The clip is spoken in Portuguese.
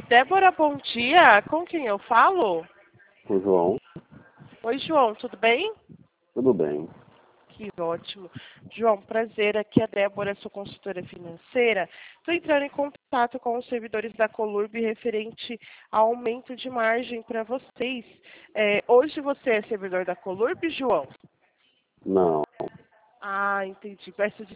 Débora, bom dia. Com quem eu falo? O João, Oi, João, tudo bem? tudo bem. Que ótimo. João, prazer. Aqui é a Débora, sou consultora financeira. Estou entrando em contato com os servidores da Colurb referente ao aumento de margem para vocês. Hoje você é servidor da Colurb, João? Não, Ah, entendi. Peço